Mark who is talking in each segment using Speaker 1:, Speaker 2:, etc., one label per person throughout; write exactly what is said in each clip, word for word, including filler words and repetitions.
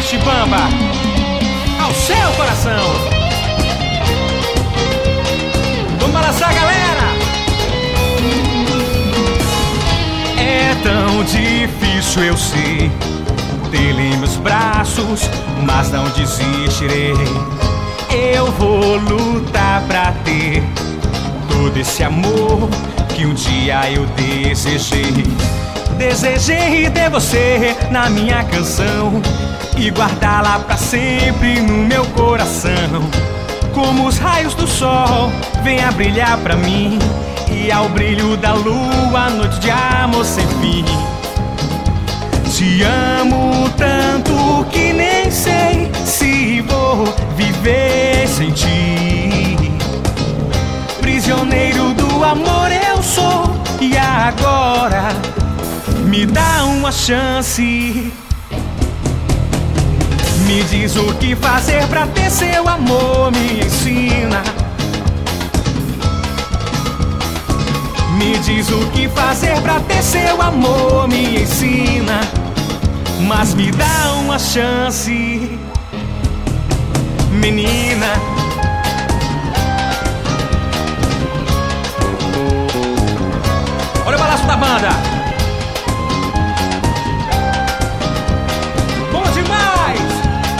Speaker 1: Chibamba, ao seu coração. Vamos balançar, galera. É tão difícil, eu sei, tê-lo em meus braços, mas não desistirei. Eu vou lutar pra ter todo esse amor que um dia eu desejei. Desejei ter você na minha canção e guardá-la pra sempre no meu coração. Como os raios do sol, venha brilhar pra mim, e ao brilho da lua, noite de amor sem fim. Te amo tanto que nem sei se vou viver sem ti. Prisioneiro do amor eu sou, e agora me dá uma chance. Me diz o que fazer pra ter seu amor, me ensina. Me diz o que fazer pra ter seu amor, me ensina. Mas me dá uma chance, menina. Olha o balanço da banda. Bom demais.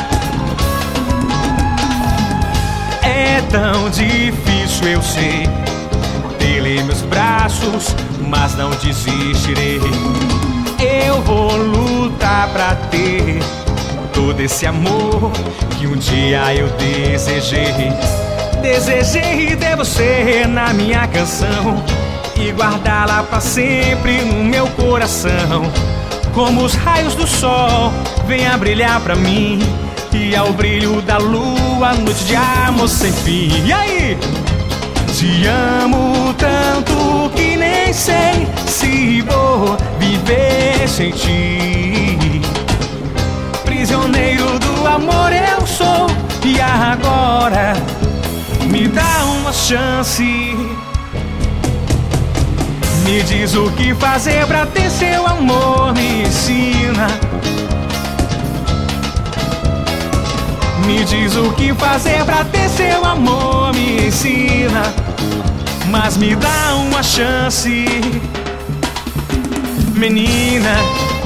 Speaker 1: É tão difícil, eu sei, tê-lo em meus braços, mas não desistirei. Eu vou lutar pra ter todo esse amor que um dia eu desejei. Desejei ter você na minha canção e guardá-la pra sempre no meu coração. Como os raios do sol, venha brilhar pra mim, e ao brilho da lua, noite de amor sem fim. E aí? Te amo tanto que nem sei se vou viver sem ti. Prisioneiro do amor eu sou, e agora me dá uma chance. Me diz o que fazer pra ter seu amor, me ensina. Me diz o que fazer pra ter seu amor, me ensina. Mas me dá uma chance, menina.